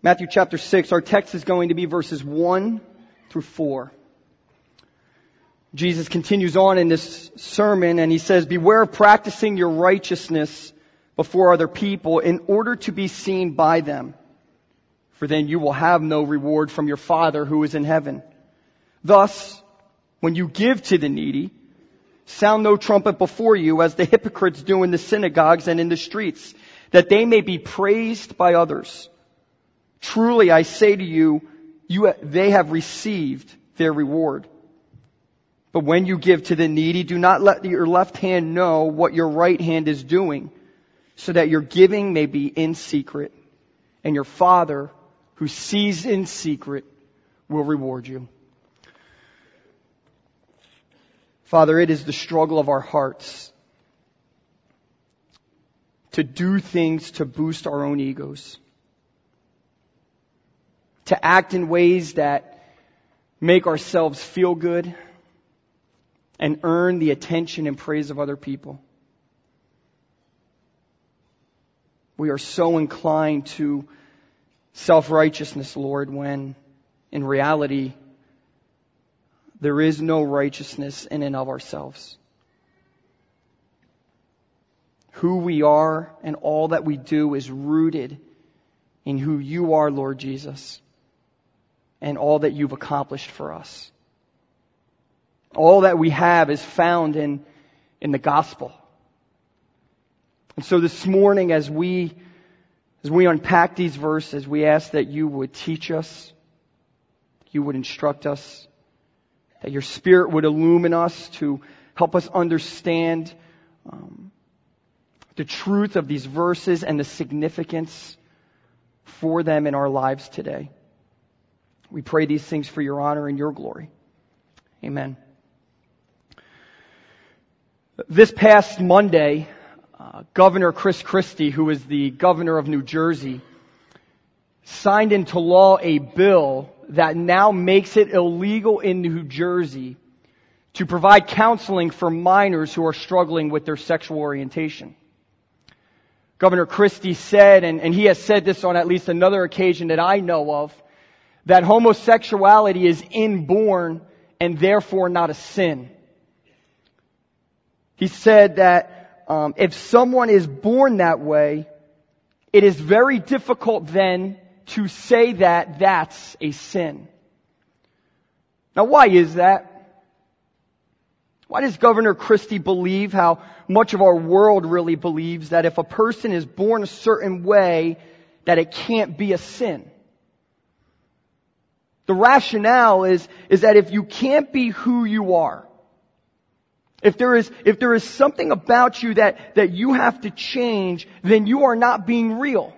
Matthew chapter 6, our text is going to be verses 1 through 4. Jesus continues on in this sermon and he says, "Beware of practicing your righteousness before other people in order to be seen by them. For then you will have no reward from your Father who is in heaven. Thus, when you give to the needy, sound no trumpet before you as the hypocrites do in the synagogues and in the streets, that they may be praised by others. Truly I say to you, they have received their reward. But when you give to the needy, do not let your left hand know what your right hand is doing, so that your giving may be in secret, and your Father who sees in secret will reward you." Father, it is the struggle of our hearts to do things to boost our own egos, to act in ways that make ourselves feel good and earn the attention and praise of other people. We are so inclined to self-righteousness, Lord, when in reality there is no righteousness in and of ourselves. Who we are and all that we do is rooted in who you are, Lord Jesus, and all that you've accomplished for us. All that we have is found in the gospel. And so this morning, as we unpack these verses, we ask that you would teach us, you would instruct us, that your Spirit would illumine us to help us understand the truth of these verses and the significance for them in our lives today. We pray these things for your honor and your glory. Amen. This past Monday, Governor Chris Christie, who is the governor of New Jersey, signed into law a bill that now makes it illegal in New Jersey to provide counseling for minors who are struggling with their sexual orientation. Governor Christie said, and he has said this on at least another occasion that I know of, that homosexuality is inborn and therefore not a sin. He said that if someone is born that way, it is very difficult then to say that that's a sin. Now, why is that? Why does Governor Christie believe how much of our world really believes that if a person is born a certain way, that it can't be a sin? The rationale is that if you can't be who you are, if there is something about you that you have to change, then you are not being real.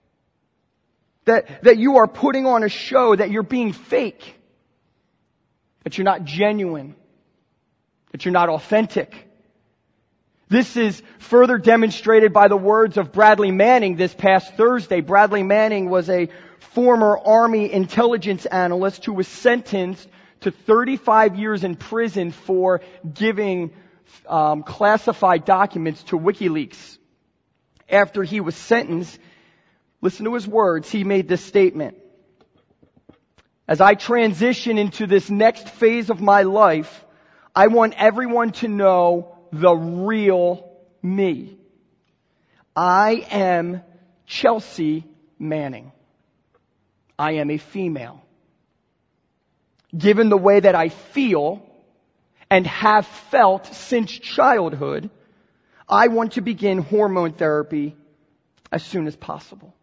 That you are putting on a show, that you're being fake, that you're not genuine, that you're not authentic. This is further demonstrated by the words of Bradley Manning this past Thursday. Bradley Manning was a former Army intelligence analyst who was sentenced to 35 years in prison for giving classified documents to WikiLeaks. After he was sentenced, listen to his words, he made this statement: "As I transition into this next phase of my life, I want everyone to know the real me. I am Chelsea Manning. I am a female. Given the way that I feel and have felt since childhood, I want to begin hormone therapy as soon as possible."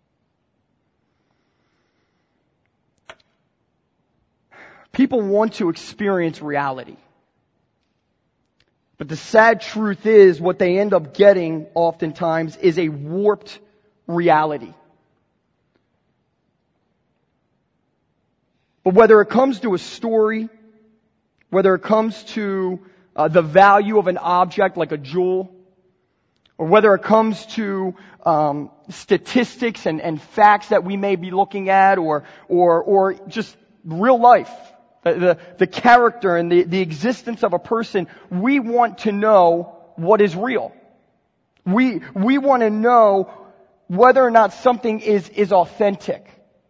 People want to experience reality. But the sad truth is, what they end up getting oftentimes is a warped reality. But whether it comes to a story, whether it comes to the value of an object like a jewel, or whether it comes to statistics and facts that we may be looking at, or just real life, the character and the existence of a person, we want to know what is real. We want to know whether or not something is authentic.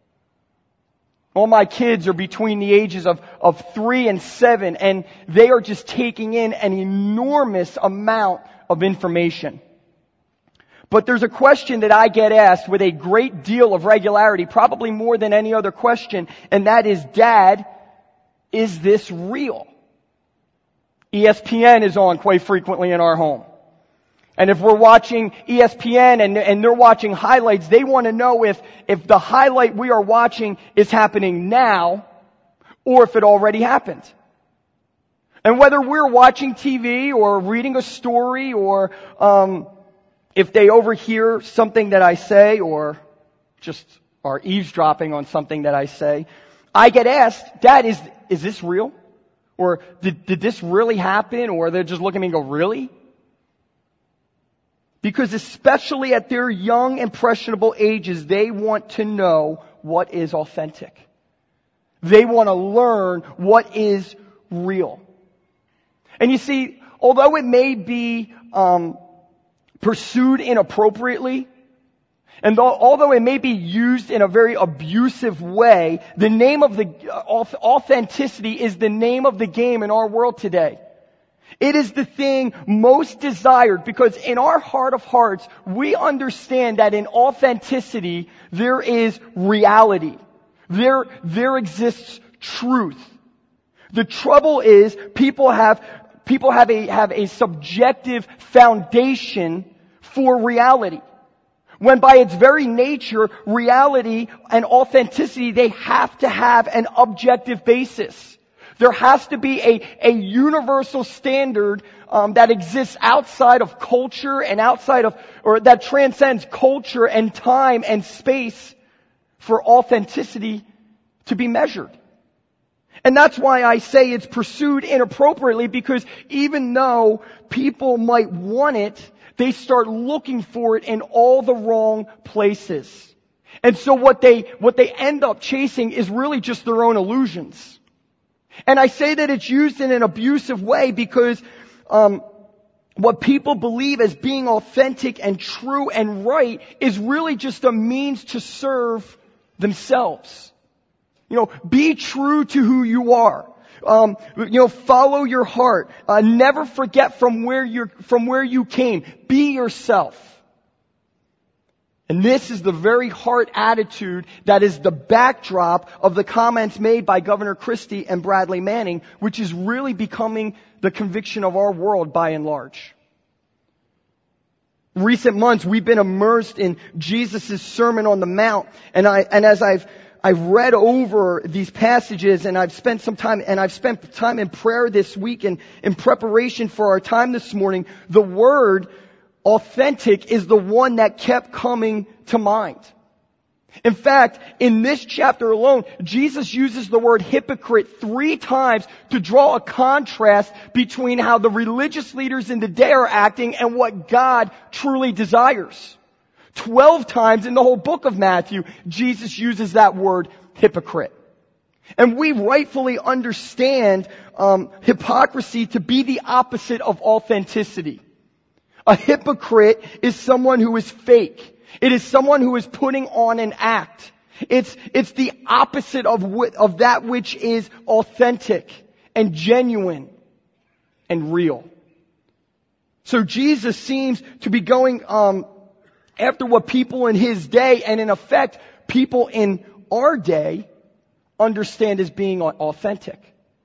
All my kids are between the ages of 3 and 7, and they are just taking in an enormous amount of information. But there's a question that I get asked with a great deal of regularity, probably more than any other question, and that is, Dad, is this real? ESPN is on quite frequently in our home. And if we're watching ESPN and they're watching highlights, they want to know if the highlight we are watching is happening now or if it already happened. And whether we're watching TV or reading a story or if they overhear something that I say or just are eavesdropping on something that I say, I get asked, Dad, is this real? Or did this really happen? Or they're just looking at me and go, really? Because especially at their young, impressionable ages, they want to know what is authentic. They want to learn what is real. And you see, although it may be pursued inappropriately, and although it may be used in a very abusive way, the name of the authenticity is the name of the game in our world today. It is the thing most desired because in our heart of hearts, we understand that in authenticity, there is reality. There exists truth. The trouble is people have a subjective foundation for reality. When by its very nature, reality and authenticity, they have to have an objective basis. There has to be a universal standard that exists outside of culture and or that transcends culture and time and space for authenticity to be measured. And that's why I say it's pursued inappropriately, because even though people might want it, they start looking for it in all the wrong places. And so what they end up chasing is really just their own illusions. And I say that it's used in an abusive way because what people believe as being authentic and true and right is really just a means to serve themselves. Be true to who you are. Follow your heart. Never forget from where you came. Be yourself. And this is the very heart attitude that is the backdrop of the comments made by Governor Christie and Bradley Manning, which is really becoming the conviction of our world by and large. Recent months, we've been immersed in Jesus' Sermon on the Mount, and as I've read over these passages, and I've spent time in prayer this week and in preparation for our time this morning, the word authentic is the one that kept coming to mind. In fact, in this chapter alone, Jesus uses the word hypocrite 3 times to draw a contrast between how the religious leaders in the day are acting and what God truly desires. 12 times in the whole book of Matthew, Jesus uses that word hypocrite. And we rightfully understand hypocrisy to be the opposite of authenticity. A hypocrite is someone who is fake. It is someone who is putting on an act. It's the opposite of that which is authentic and genuine and real. So Jesus seems to be going after what people in his day, and in effect, people in our day, understand as being authentic.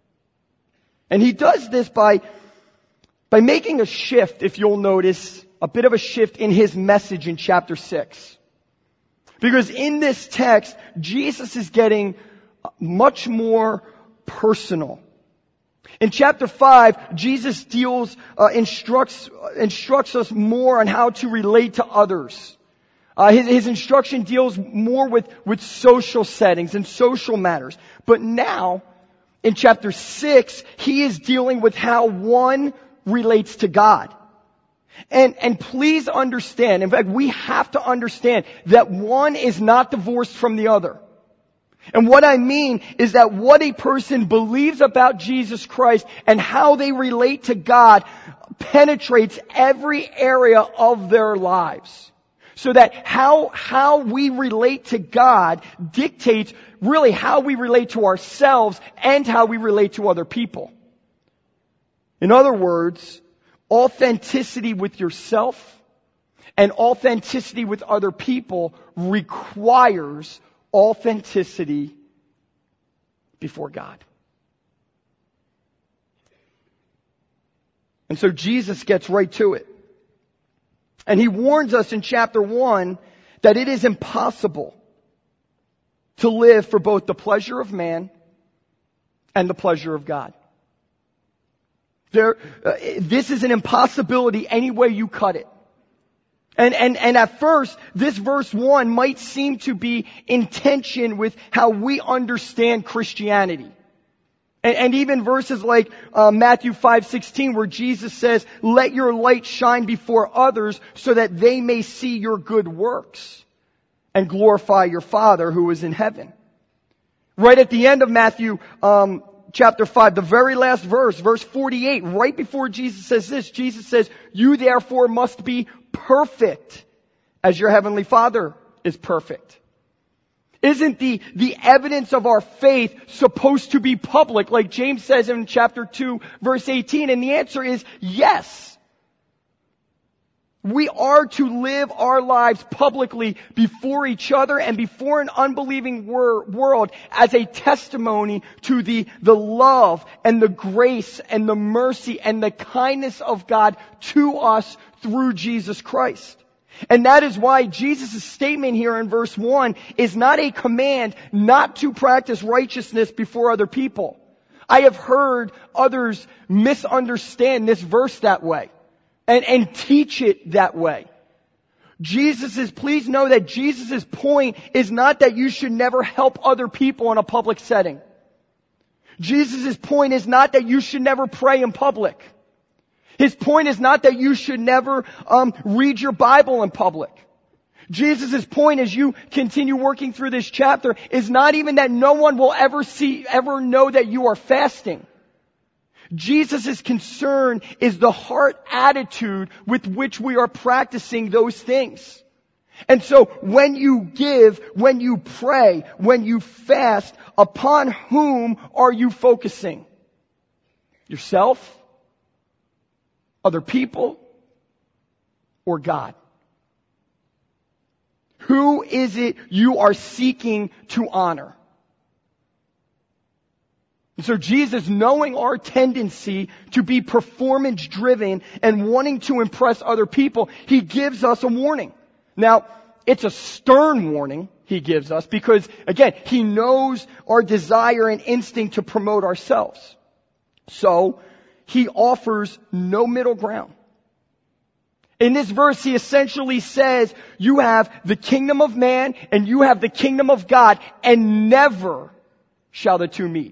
And he does this by making a shift, if you'll notice, a bit of a shift in his message in chapter 6. Because in this text, Jesus is getting much more personal. In chapter 5, Jesus instructs us more on how to relate to others. His instruction deals more with social settings and social matters. But now, in chapter 6, he is dealing with how one relates to God. And please understand, in fact, we have to understand that one is not divorced from the other. And what I mean is that what a person believes about Jesus Christ and how they relate to God penetrates every area of their lives. So that how we relate to God dictates really how we relate to ourselves and how we relate to other people. In other words, authenticity with yourself and authenticity with other people requires authenticity before God. And so Jesus gets right to it. And he warns us in chapter 1 that it is impossible to live for both the pleasure of man and the pleasure of God. This is an impossibility any way you cut it. And at first, this verse 1 might seem to be in tension with how we understand Christianity. And even verses like Matthew 5:16, where Jesus says, "Let your light shine before others so that they may see your good works and glorify your Father who is in heaven." Right at the end of Matthew chapter 5, the very last verse, verse 48, right before Jesus says this, Jesus says, "You therefore must be perfect as your heavenly Father is perfect." Isn't the evidence of our faith supposed to be public, like James says in chapter 2, verse 18? And the answer is yes. We are to live our lives publicly before each other and before an unbelieving world as a testimony to the love and the grace and the mercy and the kindness of God to us through Jesus Christ. And that is why Jesus' statement here in verse 1 is not a command not to practice righteousness before other people. I have heard others misunderstand this verse that way and teach it that way. Please know that Jesus' point is not that you should never help other people in a public setting. Jesus' point is not that you should never pray in public. His point is not that you should never read your Bible in public. Jesus' point as you continue working through this chapter is not even that no one will ever know that you are fasting. Jesus' concern is the heart attitude with which we are practicing those things. And so when you give, when you pray, when you fast, upon whom are you focusing? Yourself? Other people, or God? Who is it you are seeking to honor? And so Jesus, knowing our tendency to be performance driven and wanting to impress other people, he gives us a warning. Now, it's a stern warning he gives us because, again, he knows our desire and instinct to promote ourselves. So, he offers no middle ground. In this verse, he essentially says, you have the kingdom of man and you have the kingdom of God, and never shall the two meet.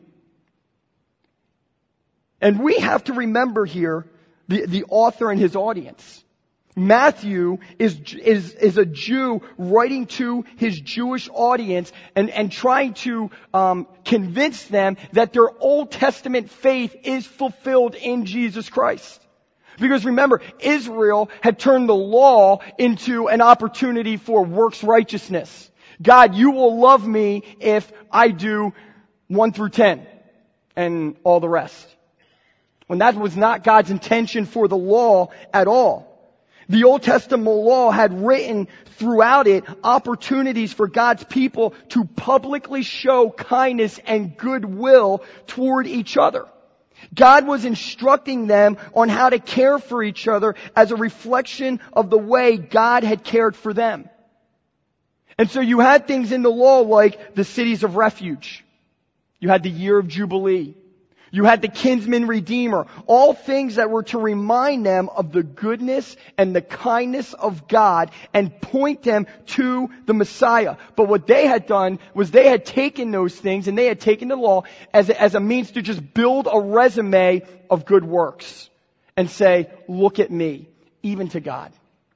And we have to remember here the author and his audience. Matthew is a Jew writing to his Jewish audience and trying to convince them that their Old Testament faith is fulfilled in Jesus Christ. Because remember, Israel had turned the law into an opportunity for works righteousness. God, you will love me if I do 1 through 10 and all the rest. When that was not God's intention for the law at all. The Old Testament law had written throughout it opportunities for God's people to publicly show kindness and goodwill toward each other. God was instructing them on how to care for each other as a reflection of the way God had cared for them. And so you had things in the law like the cities of refuge. You had the year of Jubilee. You had the kinsman redeemer. All things that were to remind them of the goodness and the kindness of God and point them to the Messiah. But what they had done was they had taken those things and they had taken the law as a means to just build a resume of good works and say, look at me, even to God.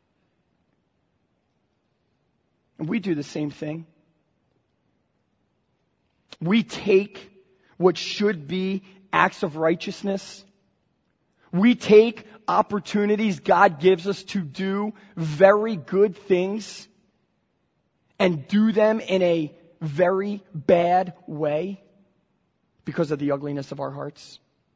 And we do the same thing. We take what should be acts of righteousness. We take opportunities God gives us to do very good things and do them in a very bad way because of the ugliness of our hearts?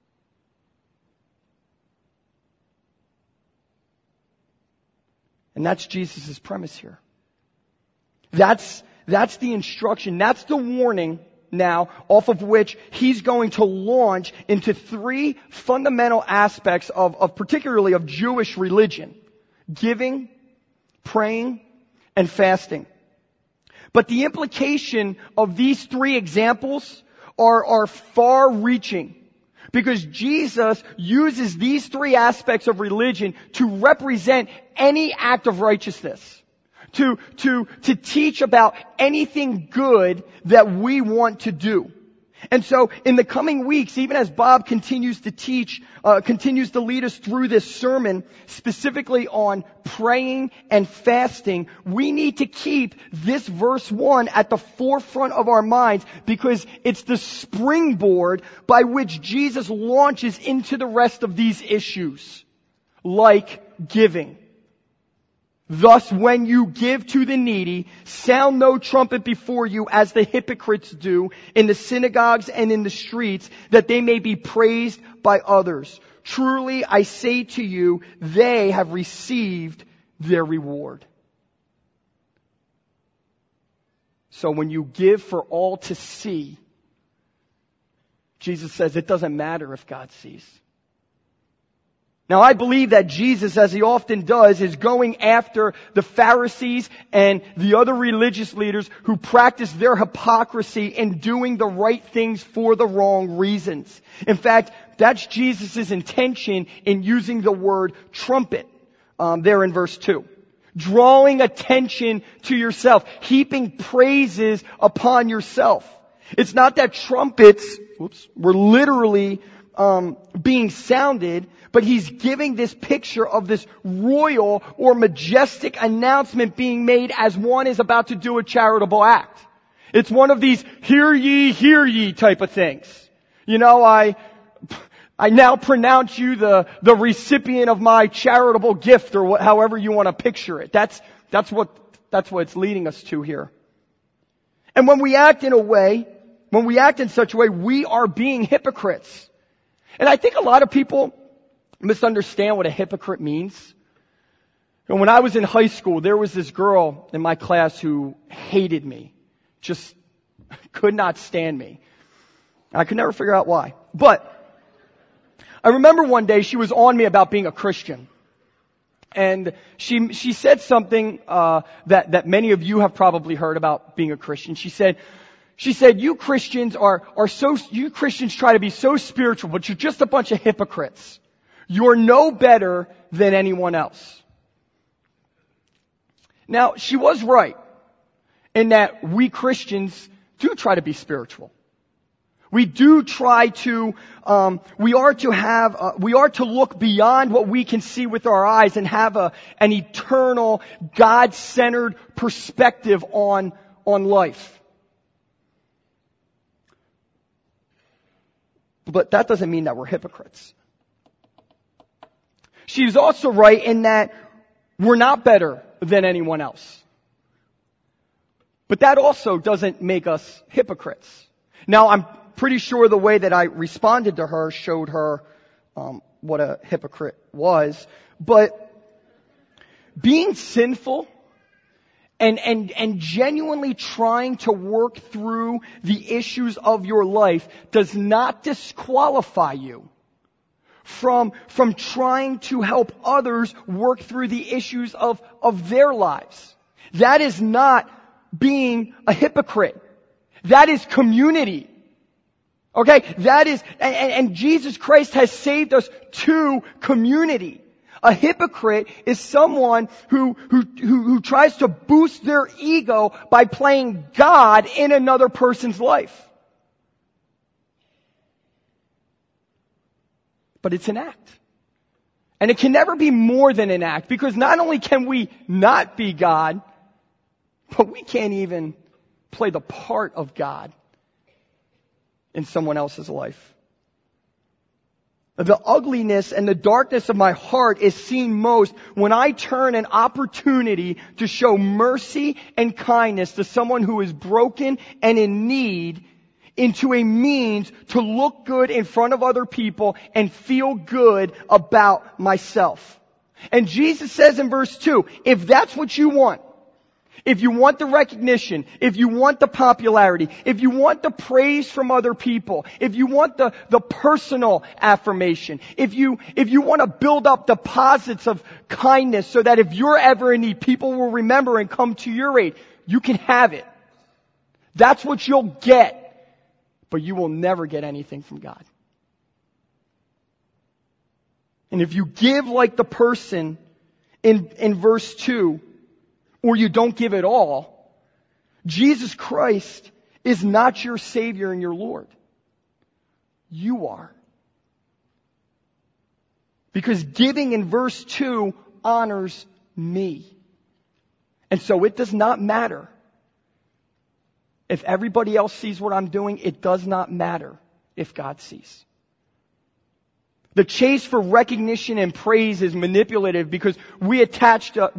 And that's Jesus' premise here. That's the instruction. That's the warning now off of which he's going to launch into three fundamental aspects of particularly of Jewish religion: giving, praying, and fasting. But the implication of these three examples are far-reaching, because Jesus uses these three aspects of religion to represent any act of righteousness, to teach about anything good that we want to do. And so in the coming weeks, even as Bob continues to teach, continues to lead us through this sermon, specifically on praying and fasting, we need to keep this verse 1 at the forefront of our minds, because it's the springboard by which Jesus launches into the rest of these issues, like giving. Thus, when you give to the needy, sound no trumpet before you as the hypocrites do in the synagogues and in the streets, that they may be praised by others. Truly, I say to you, they have received their reward. So when you give for all to see, Jesus says it doesn't matter if God sees. Now, I believe that Jesus, as he often does, is going after the Pharisees and the other religious leaders who practice their hypocrisy in doing the right things for the wrong reasons. In fact, that's Jesus' intention in using the word trumpet there in verse 2. Drawing attention to yourself, heaping praises upon yourself. It's not that trumpets were literally being sounded, but he's giving this picture of this royal or majestic announcement being made as one is about to do a charitable act. It's one of these hear ye type of things. You know, I now pronounce you the recipient of my charitable gift, or however you want to picture it. That's what it's leading us to here. And when we act in such a way, we are being hypocrites. And I think a lot of people misunderstand what a hypocrite means. And when I was in high school, there was this girl in my class who hated me. Just could not stand me. I could never figure out why. But I remember one day she was on me about being a Christian. And she said something that many of you have probably heard about being a Christian. She said, you Christians try to be so spiritual, but you're just a bunch of hypocrites. You're no better than anyone else. Now, she was right in that we Christians do try to be spiritual. We do try to, we are to look beyond what we can see with our eyes and have an eternal, God-centered perspective on life. But that doesn't mean that we're hypocrites. She's also right in that we're not better than anyone else. But that also doesn't make us hypocrites. Now, I'm pretty sure the way that I responded to her showed her what a hypocrite was. But being sinful and genuinely trying to work through the issues of your life does not disqualify you from trying to help others work through the issues of their lives. That is not being a hypocrite. That is community. Okay? That is, and Jesus Christ has saved us to community. A hypocrite is someone who tries to boost their ego by playing God in another person's life. But it's an act. And it can never be more than an act, because not only can we not be God, but we can't even play the part of God in someone else's life. The ugliness and the darkness of my heart is seen most when I turn an opportunity to show mercy and kindness to someone who is broken and in need into a means to look good in front of other people and feel good about myself. And Jesus says in verse 2, if that's what you want, if you want the recognition, if you want the popularity, if you want the praise from other people, if you want the personal affirmation, if you want to build up deposits of kindness so that if you're ever in need, people will remember and come to your aid, you can have it. That's what you'll get. But you will never get anything from God. And if you give like the person in verse 2, or you don't give at all, Jesus Christ is not your Savior and your Lord. You are. Because giving in verse 2 honors me. And so it does not matter. If everybody else sees what I'm doing, it does not matter if God sees. The chase for recognition and praise is manipulative because we attach a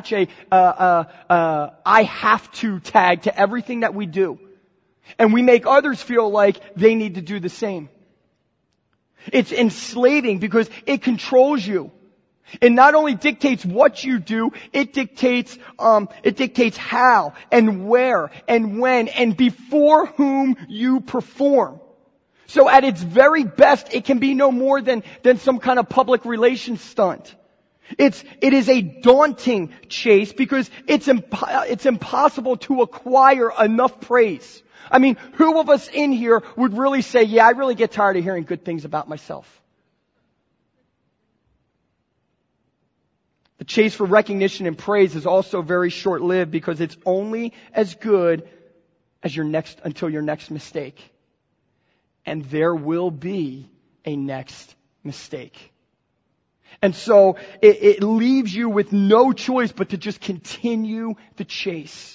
I have to tag to everything that we do. And we make others feel like they need to do the same. It's enslaving because it controls you. It not only dictates what you do, it dictates how and where and when and before whom you perform. So at its very best, it can be no more than some kind of public relations stunt. It is a daunting chase because it's impossible to acquire enough praise. I mean, who of us in here would really say, yeah, I really get tired of hearing good things about myself? The chase for recognition and praise is also very short-lived because it's only as good as until your next mistake. And there will be a next mistake. And so it leaves you with no choice but to just continue the chase.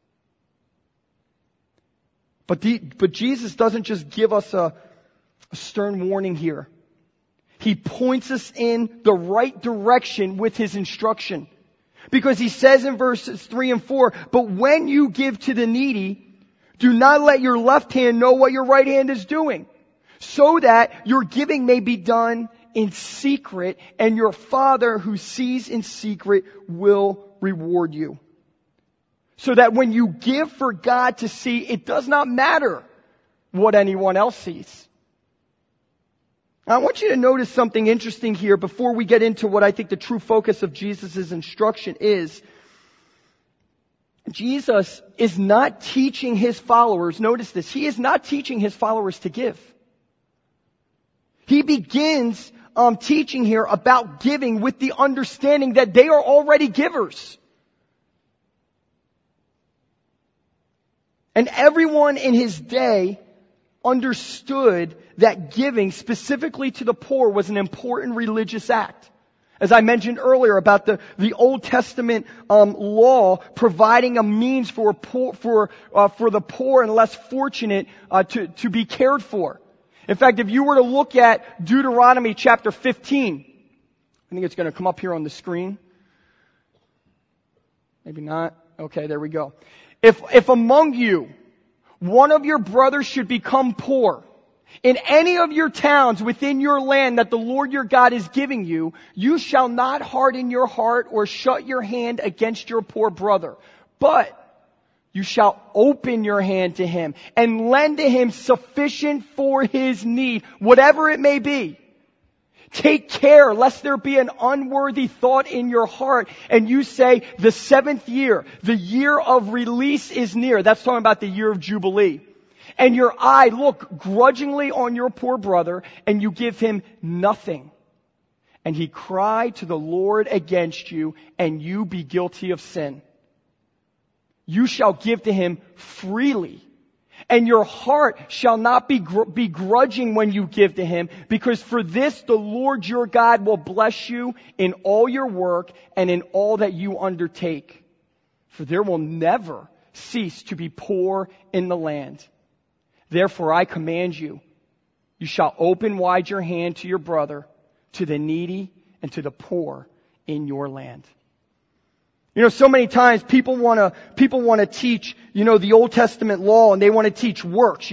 But Jesus doesn't just give us a stern warning here. He points us in the right direction with his instruction. Because he says in verses 3 and 4, but when you give to the needy, do not let your left hand know what your right hand is doing, so that your giving may be done in secret, and your Father who sees in secret will reward you. So that when you give for God to see, it does not matter what anyone else sees. Now, I want you to notice something interesting here before we get into what I think the true focus of Jesus' instruction is. Jesus is not teaching his followers, notice this, he is not teaching his followers to give. He begins teaching here about giving with the understanding that they are already givers. And everyone in his day understood that giving specifically to the poor was an important religious act. As I mentioned earlier about the Old Testament law providing a means for the poor and less fortunate to be cared for. In fact, if you were to look at Deuteronomy chapter 15, I think it's going to come up here on the screen. Maybe not. Okay, there we go. If among you one of your brothers should become poor in any of your towns within your land that the Lord your God is giving you, you shall not harden your heart or shut your hand against your poor brother, but you shall open your hand to him and lend to him sufficient for his need, whatever it may be. Take care lest there be an unworthy thought in your heart and you say, the 7th year, the year of release is near. That's talking about the year of Jubilee. And your eye look grudgingly on your poor brother and you give him nothing. And he cry to the Lord against you and you be guilty of sin. You shall give to him freely. And your heart shall not be grudging when you give to him, because for this the Lord your God will bless you in all your work and in all that you undertake. For there will never cease to be poor in the land. Therefore I command you, you shall open wide your hand to your brother, to the needy, and to the poor in your land. You know, so many times people want to teach, the Old Testament law, and they want to teach works,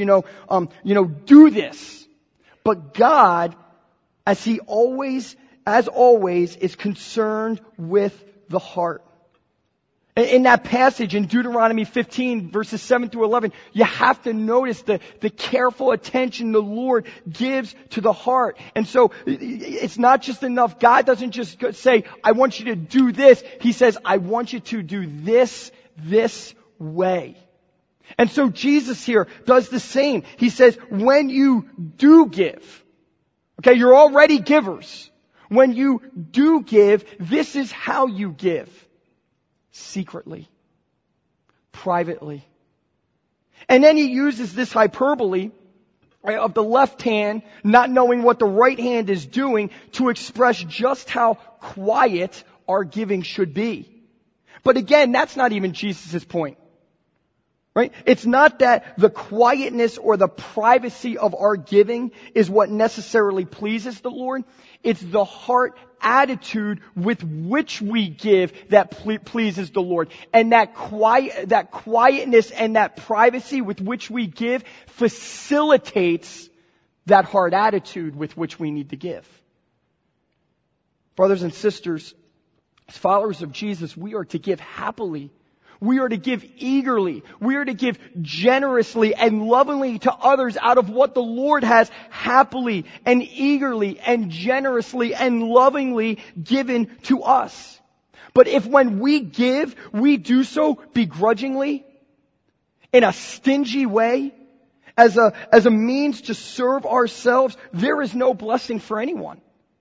do this. But God, as always, is concerned with the heart. In that passage in Deuteronomy 15, verses 7 through 11, you have to notice the careful attention the Lord gives to the heart. And so it's not just enough. God doesn't just say, I want you to do this. He says, I want you to do this way. And so Jesus here does the same. He says, when you do give, okay, you're already givers. When you do give, this is how you give. Secretly. Privately. And then he uses this hyperbole, right, of the left hand not knowing what the right hand is doing to express just how quiet our giving should be. But again, that's not even Jesus' point. Right? It's not that the quietness or the privacy of our giving is what necessarily pleases the Lord. It's the heart attitude with which we give that pleases the Lord. And that quietness and that privacy with which we give facilitates that heart attitude with which we need to give. Brothers and sisters, as followers of Jesus, we are to give happily. We are to give eagerly. We are to give generously and lovingly to others out of what the Lord has happily and eagerly and generously and lovingly given to us. But if when we give, we do so begrudgingly, in a stingy way, as a means to serve ourselves, there is no blessing for anyone.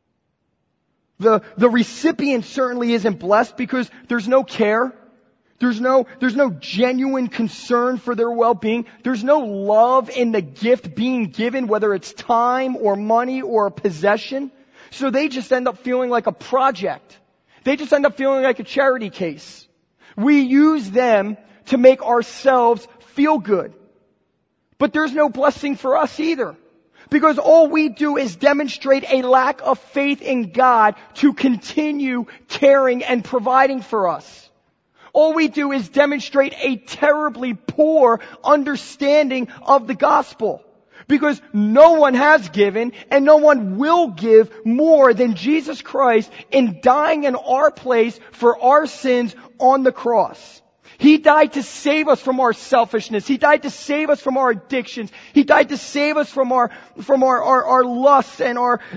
The recipient certainly isn't blessed because there's no care. There's no genuine concern for their well-being. There's no love in the gift being given, whether it's time or money or a possession. So they just end up feeling like a project. They just end up feeling like a charity case. We use them to make ourselves feel good. But there's no blessing for us either. Because all we do is demonstrate a lack of faith in God to continue caring and providing for us. All we do is demonstrate a terribly poor understanding of the gospel. Because no one has given and no one will give more than Jesus Christ in dying in our place for our sins on the cross. He died to save us from our selfishness. He died to save us from our addictions. He died to save us from our lusts and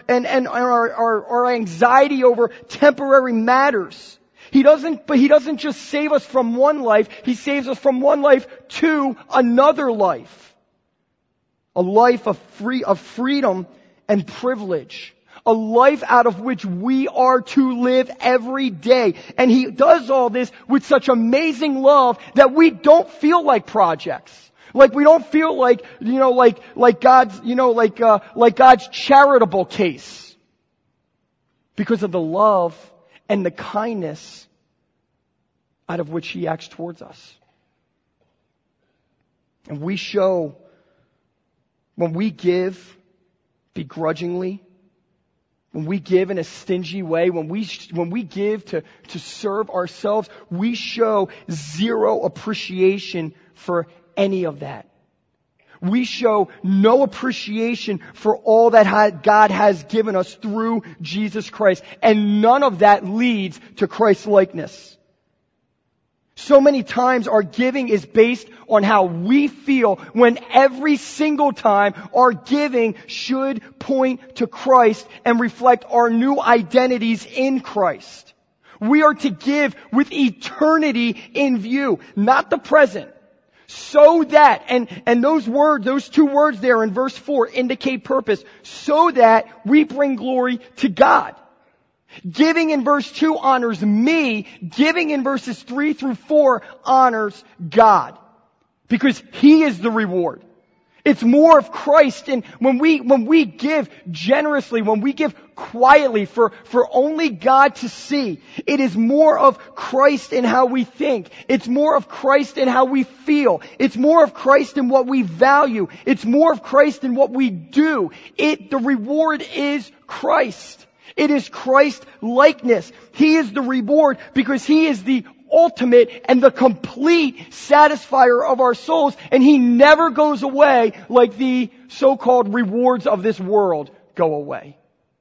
our anxiety over temporary matters. He doesn't just save us from one life, He saves us from one life to another life. A life of freedom and privilege. A life out of which we are to live every day. And He does all this with such amazing love that we don't feel like projects. Like we don't feel like God's charitable case. Because of the love and the kindness out of which He acts towards us. And we show, when we give begrudgingly, when we give in a stingy way, when we give to serve ourselves, we show zero appreciation for any of that. We show no appreciation for all that God has given us through Jesus Christ. And none of that leads to Christ-likeness. So many times our giving is based on how we feel, when every single time our giving should point to Christ and reflect our new identities in Christ. We are to give with eternity in view, not the present. So that, and those two words there in verse 4 indicate purpose, so that we bring glory to God. Giving in verse 2 honors me. Giving in verses 3 through 4 honors God. Because He is the reward. It's more of Christ. And when we give generously, when we give quietly for only God to see. It is more of Christ in how we think. It's more of Christ in how we feel. It's more of Christ in what we value. It's more of Christ in what we do. The reward is Christ. It is Christ likeness. He is the reward because He is the ultimate and the complete satisfier of our souls, and He never goes away like the so-called rewards of this world go away.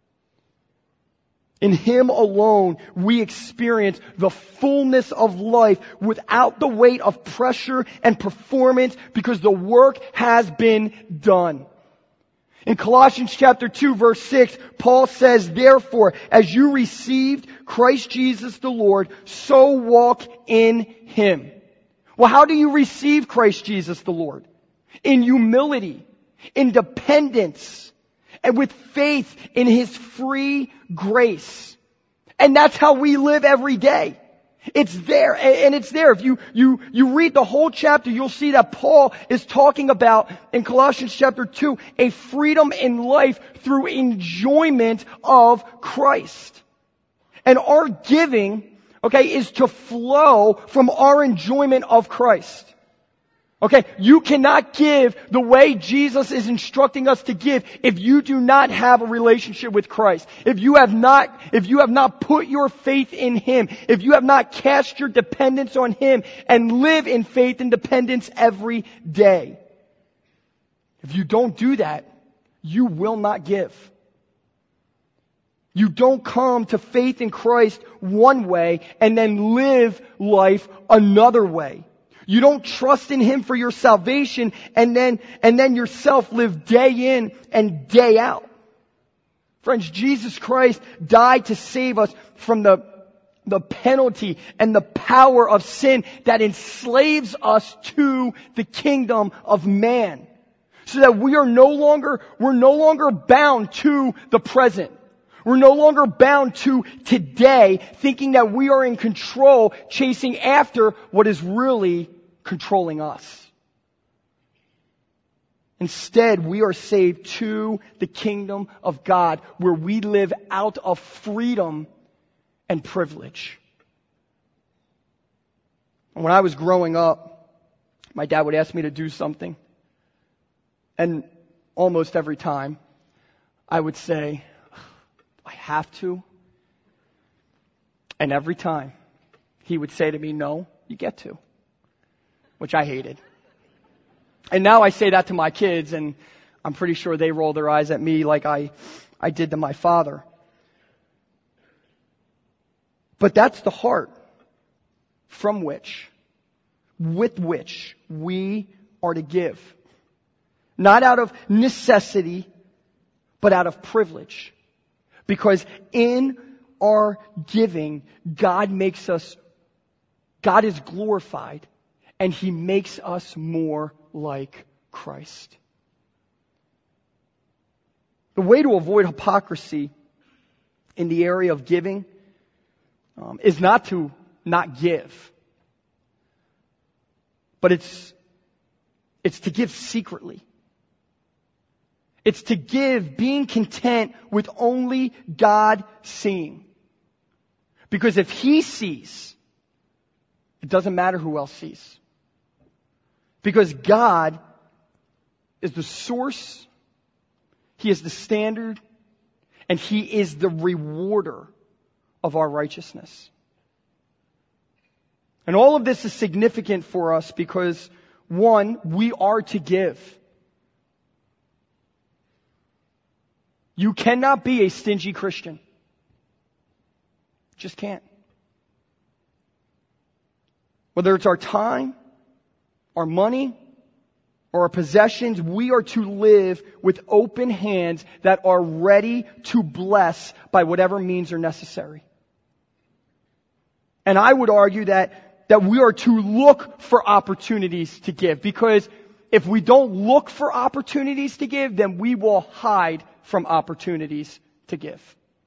In Him alone, we experience the fullness of life without the weight of pressure and performance because the work has been done. In Colossians chapter 2 verse 6, Paul says, therefore, as you received Christ Jesus the Lord, so walk in Him. Well, how do you receive Christ Jesus the Lord? In humility, in dependence, and with faith in His free grace. And that's how we live every day. It's there, and it's there. If you read the whole chapter, you'll see that Paul is talking about, in Colossians chapter 2, a freedom in life through enjoyment of Christ. And our giving, is to flow from our enjoyment of Christ. You cannot give the way Jesus is instructing us to give if you do not have a relationship with Christ. If you have not put your faith in Him, if you have not cast your dependence on Him and live in faith and dependence every day. If you don't do that, you will not give. You don't come to faith in Christ one way and then live life another way. You don't trust in Him for your salvation and then yourself live day in and day out. Friends, Jesus Christ died to save us from the penalty and the power of sin that enslaves us to the kingdom of man. So that we're no longer bound to the present. We're no longer bound to today, thinking that we are in control, chasing after what is really controlling us. Instead, we are saved to the kingdom of God, where we live out of freedom and privilege. When I was growing up, my dad would ask me to do something, and almost every time, I would say, I have to. And every time, he would say to me, no, you get to. Which I hated. And now I say that to my kids, and I'm pretty sure they roll their eyes at me like I did to my father. But that's the heart with which we are to give. Not out of necessity, but out of privilege. Because in our giving, God is glorified, and He makes us more like Christ. The way to avoid hypocrisy in the area of giving is not to not give, but it's to give secretly. It's to give being content with only God seeing. Because if He sees, it doesn't matter who else sees. Because God is the source, He is the standard, and He is the rewarder of our righteousness. And all of this is significant for us because, one, we are to give. You cannot be a stingy Christian. Just can't. Whether it's our time, our money, or our possessions, we are to live with open hands that are ready to bless by whatever means are necessary. And I would argue that we are to look for opportunities to give, because if we don't look for opportunities to give, then we will hide from opportunities to give.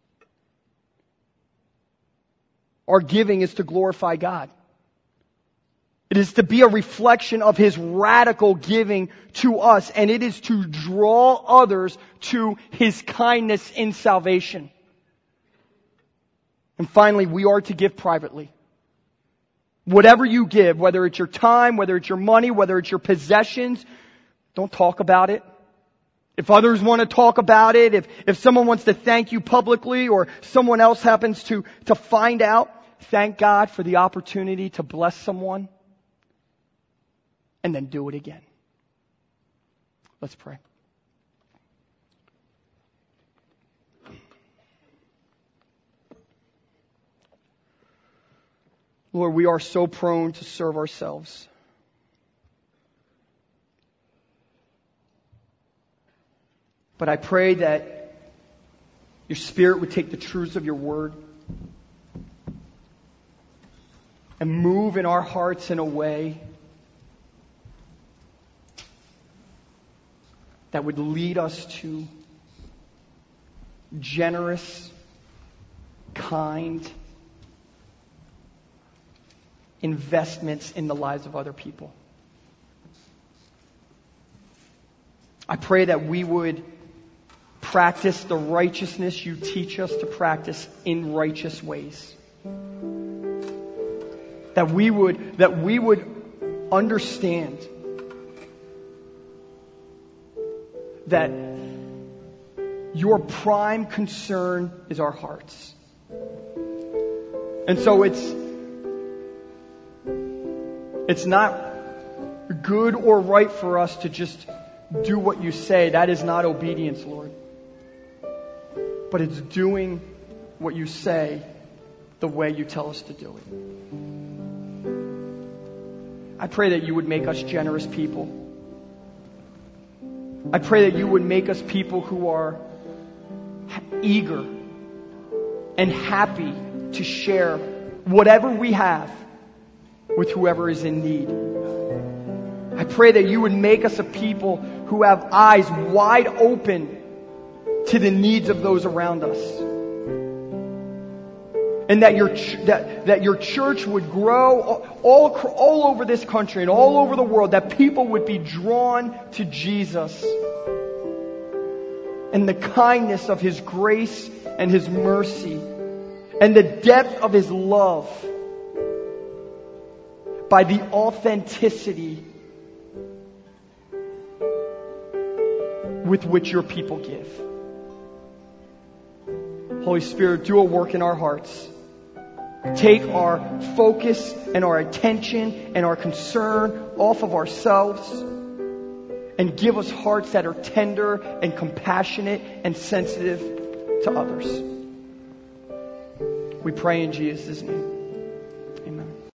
Our giving is to glorify God. It is to be a reflection of His radical giving to us, and it is to draw others to His kindness in salvation. And finally, we are to give privately. Whatever you give, whether it's your time, whether it's your money, whether it's your possessions, don't talk about it. If others want to talk about it, if someone wants to thank you publicly or someone else happens to find out, thank God for the opportunity to bless someone and then do it again. Let's pray. Lord, we are so prone to serve ourselves. But I pray that your Spirit would take the truths of your word and move in our hearts in a way that would lead us to generous, kind investments in the lives of other people. I pray that we would practice the righteousness you teach us to practice in righteous ways. That we would understand that your prime concern is our hearts. And so it's not good or right for us to just do what you say. That is not obedience, Lord. But it's doing what you say the way you tell us to do it. I pray that you would make us generous people. I pray that you would make us people who are eager and happy to share whatever we have with whoever is in need. I pray that you would make us a people who have eyes wide open to the needs of those around us. And that your church would grow all over this country and all over the world, that people would be drawn to Jesus and the kindness of His grace and His mercy and the depth of His love by the authenticity with which your people give. Holy Spirit, do a work in our hearts. Take our focus and our attention and our concern off of ourselves and give us hearts that are tender and compassionate and sensitive to others. We pray in Jesus' name.